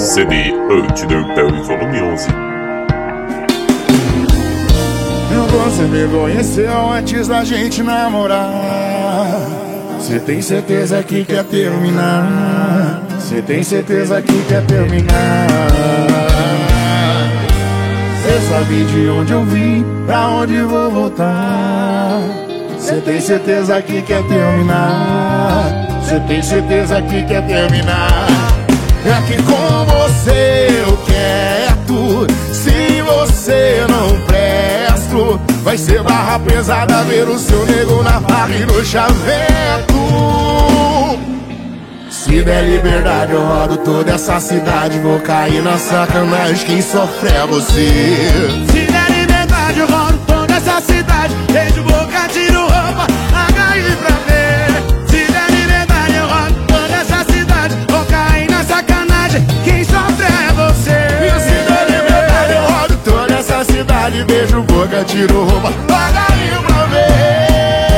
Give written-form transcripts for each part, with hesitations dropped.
CD Antiderpel Volume 11. Você me conheceu antes da gente namorar. Cê tem certeza que quer terminar? Cê tem certeza que quer terminar? Cê sabe de onde eu vim, pra onde vou voltar. Cê tem certeza que quer terminar? Cê tem certeza que quer terminar? É que com você eu quero. Se você não presto, vai ser barra pesada ver o seu nego na barra e no chaveco. Se der liberdade eu rodo toda essa cidade, vou cair na sacanagem, quem sofre é você. Se der liberdade eu rodo toda essa cidade, beijo, boca, tiro roupa, agarre pra ver. Se der liberdade eu rodo toda essa cidade, vou cair na sacanagem, quem sofre é você. Se der liberdade eu rodo toda essa cidade, beijo, boca, tiro roupa, agarre pra ver.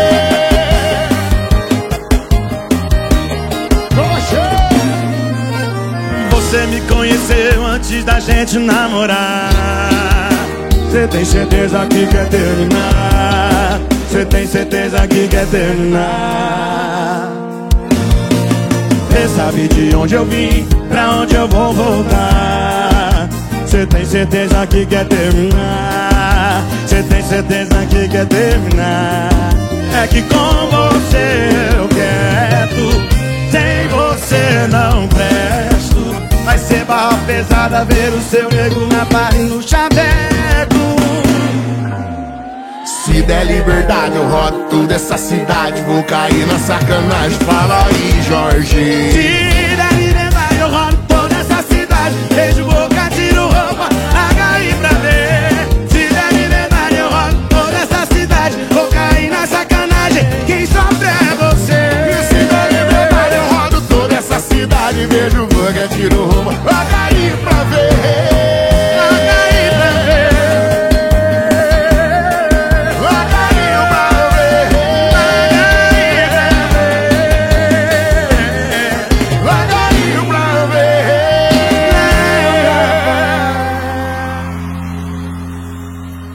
Você me conheceu antes da gente namorar. Cê tem certeza que quer terminar? Cê tem certeza que quer terminar? Cê sabe de onde eu vim, pra onde eu vou voltar. Cê tem certeza que quer terminar? Cê tem certeza que quer terminar? É que com você eu quero, sem você não presto. Vai ser barra pesada ver o seu nego na barra e no chaveco. Se der liberdade eu rodo toda essa cidade, vou cair na sacanagem, fala aí, Jorge.